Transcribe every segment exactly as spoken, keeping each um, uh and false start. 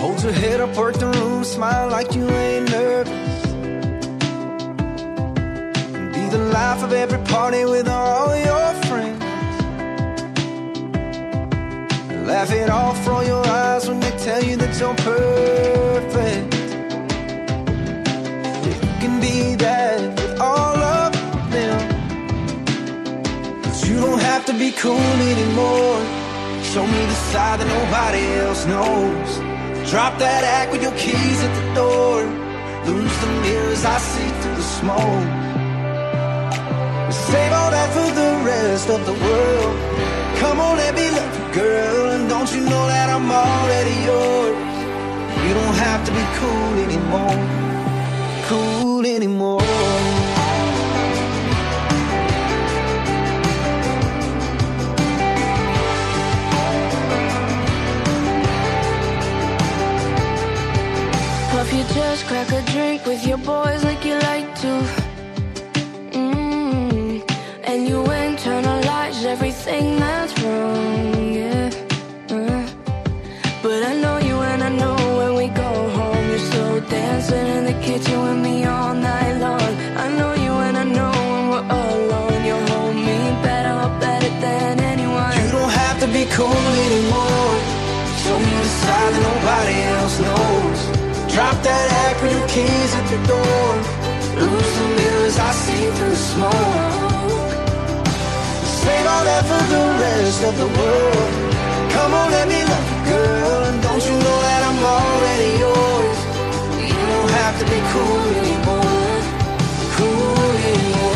Hold your head up, work the room, smile like you ain't nervous. Be the life of every party with all your friends. Laugh it off, roll your eyes when they tell you that you're perfect. You can be that with all of them. But you don't have to be cool anymore. Show me the side that nobody else knows. Drop that act with your keys at the door. Lose the mirrors I see through the smoke. Save all that for the rest of the world. Come on, let me love you, girl. And don't you know that I'm already yours? You don't have to be cool anymore. Cool anymore. Puff, you just crack a drink with your boys like you like to. Mm. And you internalize everything that's wrong, yeah. Uh. But I know you and I know when we go home, you're still dancing in the kitchen with me all night long. I know you and I know when we're alone, you hold me better, better than anyone. You don't have to be cool anymore. Show me the side that nobody else knows. Drop that act with your keys at the door. Lose the mirrors I see through the smoke. Save all that for the rest of the world. Come on, let me love you, girl. And don't you know that I'm already yours? You don't have to be cool anymore. Cool anymore.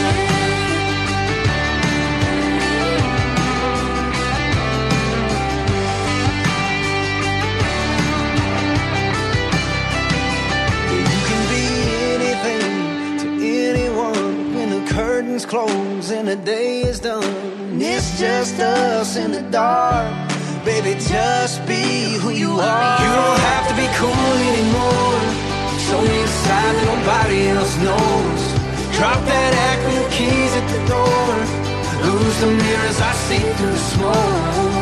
Curtains close and the day is done. It's just us in the dark. Baby, just be who you are. You don't have to be cool anymore. Show me a side that nobody else knows. Drop that act with your keys at the door. Lose the mirrors I see through the smoke.